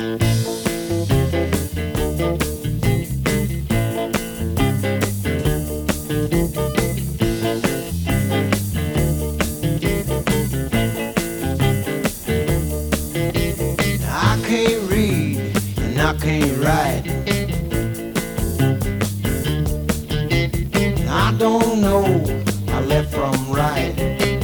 I can't read and I can't write. I don't know my left from right.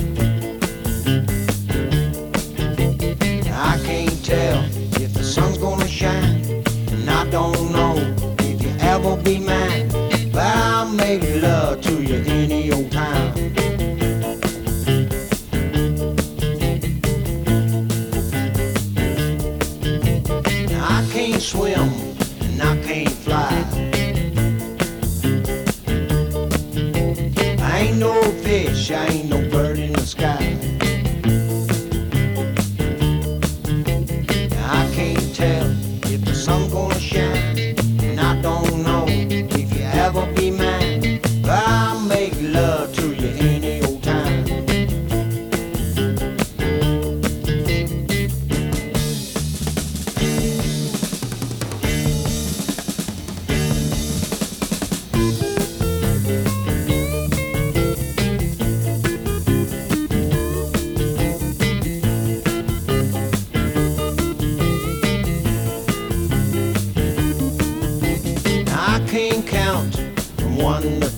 I can't tell if the sun's gonna shine, and I don't know if you ever be mine. But I'll make love to you any old time. I can't swim and I can't fly. I ain't no fish, I ain't no bird in the sky. I can't tell if the sun's gonna shine, and I don't know if you ever be mine. But I'll make love to you any old time. I can't count from 1 to